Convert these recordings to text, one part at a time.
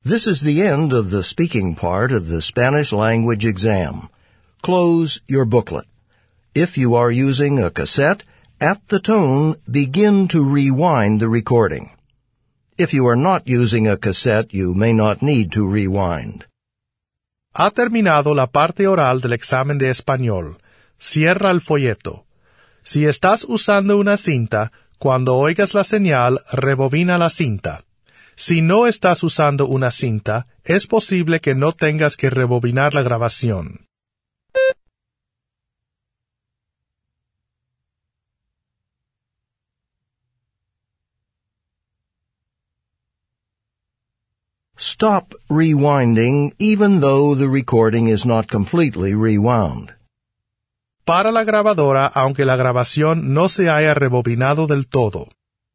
This is the end of the speaking part of the Spanish language exam. Close your booklet. If you are using a cassette, at the tone, begin to rewind the recording. If you are not using a cassette, you may not need to rewind. Ha terminado la parte oral del examen de español. Cierra el folleto. Si estás usando una cinta, cuando oigas la señal, rebobina la cinta. Si no estás usando una cinta, es posible que no tengas que rebobinar la grabación. Stop rewinding even though the recording is not completely rewound. Para la grabadora aunque la grabación no se haya rebobinado del todo.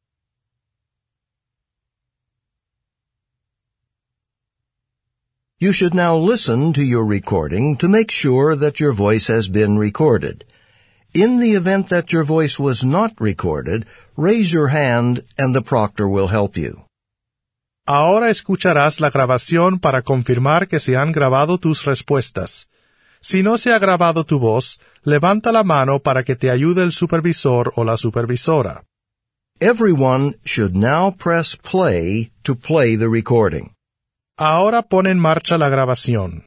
You should now listen to your recording to make sure that your voice has been recorded. In the event that your voice was not recorded, raise your hand and the proctor will help you. Ahora escucharás la grabación para confirmar que se han grabado tus respuestas. Si no se ha grabado tu voz, levanta la mano para que te ayude el supervisor o la supervisora. Everyone should now press play to play the recording. Ahora pon en marcha la grabación.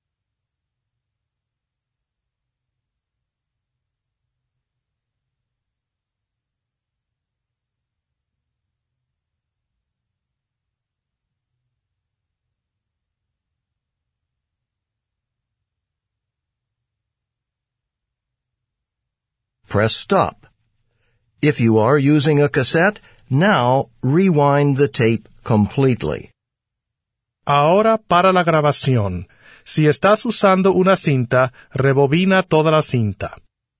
Press stop. If you are using a cassette, now rewind the tape completely. Ahora para la grabación. Si estás usando una cinta, rebobina toda la cinta.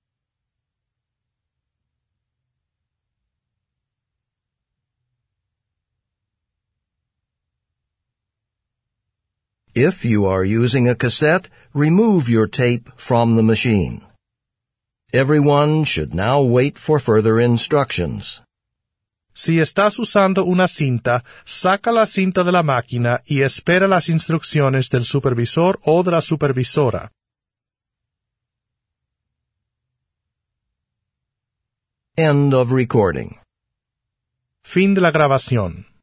If you are using a cassette, remove your tape from the machine. Everyone should now wait for further instructions. Si estás usando una cinta, saca la cinta de la máquina y espera las instrucciones del supervisor o de la supervisora. End of recording. Fin de la grabación.